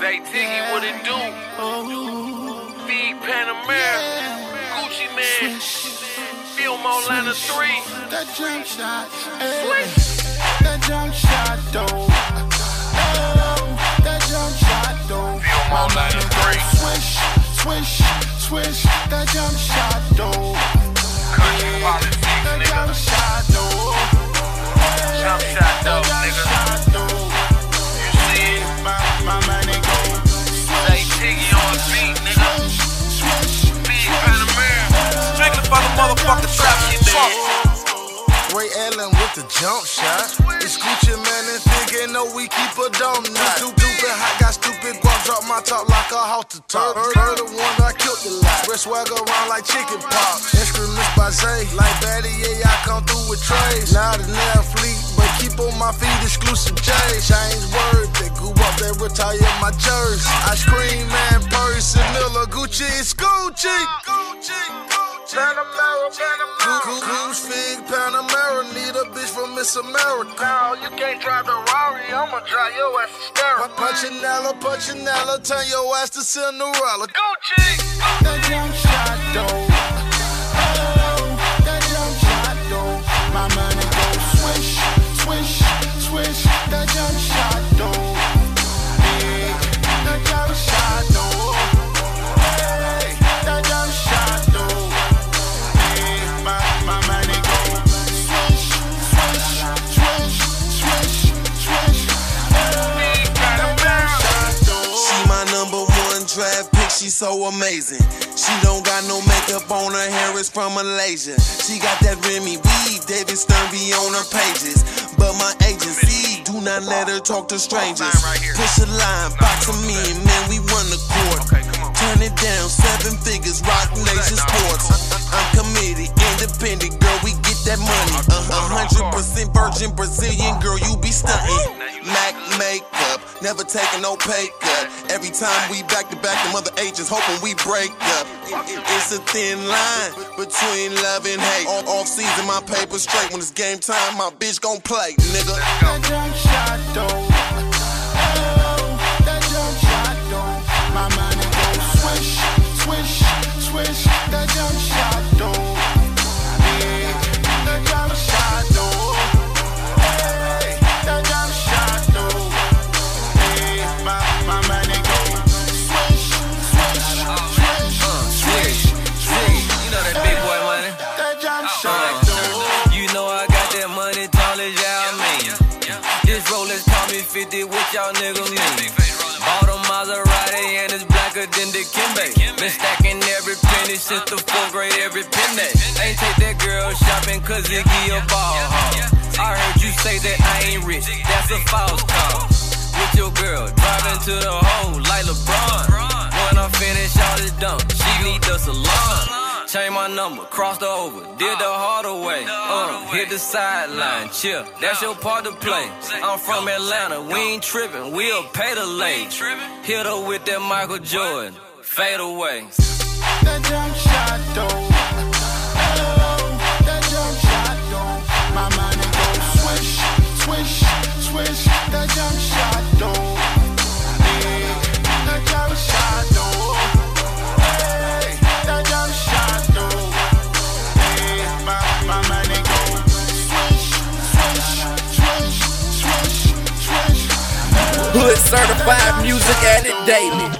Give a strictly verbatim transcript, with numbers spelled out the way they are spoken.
Zay Tiggy, what it do? Big Panamera, Gucci Man, Film Atlanta three. That jump shot, hey, that jump shot, though. Oh, that jump shot, though. Film Atlanta three. Swish, swish, swish, that jump shot, though. Country politics, That nigga. jump shot, though. Jump shot, though, nigga. You see it? My, my money go. Zay Tiggy on the beat, nigga. Big Panamera. Strictly for the motherfucking trap shit, man. Ray Allen with the jump shot. It's Gucci Man and Fig, know we keep a dumb knot. Stupid hot, got stupid guap, drop my top like a halter top. Heard the one I killed the lot. Spread swag around like chicken pop. Instruments by Zay, like Batty, yeah, I come through with trays. Now the nail fleet, but keep on my feet exclusive J's. Change words, they grew up, they retire my jersey. Ice cream man, Percy Miller, Gucci, it's Gucci. Gucci, Gucci. Panamera, Panamera. Goose Fig, Panamera. Need a bitch from Miss America. No, you can't drive the Rari, I'ma drive your ass to Sterling. Punchinella, Punchinella, turn your ass to Cinderella. Gucci! That jump shot, though. Oh, that jump shot, though. My money go swish, swish, swish. That jump shot, though. Hey, that jump shot, though. Hey, that jump shot, though. Hey, my, my money go swish, swish, swish, swish, swish. Hey, that jump shot, though. She my number one draft pick, she so amazing. She don't got no makeup on her hair, it's from Malaysia. She got that Remy weave, David Stern be on her pages. But my agency, do not let her talk to strangers. Push a line, box of me, and man, we run the court. Turn it down, seven figures, Rock Nation Sports. I'm committed, independent, girl, we get that money. A hundred percent virgin Brazilian, girl, you be stunting. Mac makeup, never taking no pay cut. Every time we back to back, them other agents hoping we break up. It's a thin line between love and hate. Off season, my paper straight. When it's game time, my bitch gon' play, nigga. That jump shot, though. Oh, that jump shot, though. My money go swish, swish, swish. That jump shot, though. Yeah, that jump shot, though. Hey, that jump shot, though. Hey, my, my money go swish, swish, swish, swish, swish. You know that big boy money. That jump shot, though. You know I got that money, tall as y'all mean. This Rolex call me fifty, what y'all niggas mean? Bought a Maserati and it's blacker than the Kimbe. Been stacking every penny since the fourth grade, every penny. Ain't take that girl shopping cause it give a ball home. I heard you say that I ain't rich, that's a false call. With your girl, driving to the hole like LeBron. When I finish all this dump, she need the salon. Change my number, crossed over, did the harder way. Uh, hit the sideline, chill, that's your part to play. I'm from Atlanta, we ain't trippin', we'll pay the late. Hit her with that Michael Jordan, fade away. That jump shot, though. Oh, that jump shot, though. My money go swish, swish, swish. That jump shot, though. Yeah, that jump shot, though. Hey, that jump shot, though. Hey, my, my money go swish, swish, swish, swish, swish. Hood certified music at it daily.